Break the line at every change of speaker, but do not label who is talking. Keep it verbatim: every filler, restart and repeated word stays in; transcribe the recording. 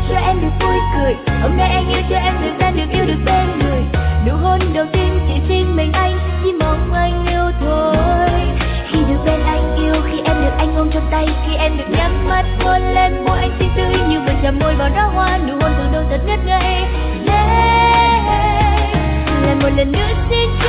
cho em được vui cười. Hôm nay anh yêu cho em thời gian được yêu được bên người. Nụ hôn đầu tiên chỉ riêng mình anh, chỉ mong anh yêu thôi. Khi được bên anh yêu, khi em được anh ôm trong tay, khi em được nhắm mắt hôn lên môi anh xinh tươi như vườn chạm môi vào đóa hoa. Nụ hôn từ đâu thật ngất ngây. Để lại một lần nữa xin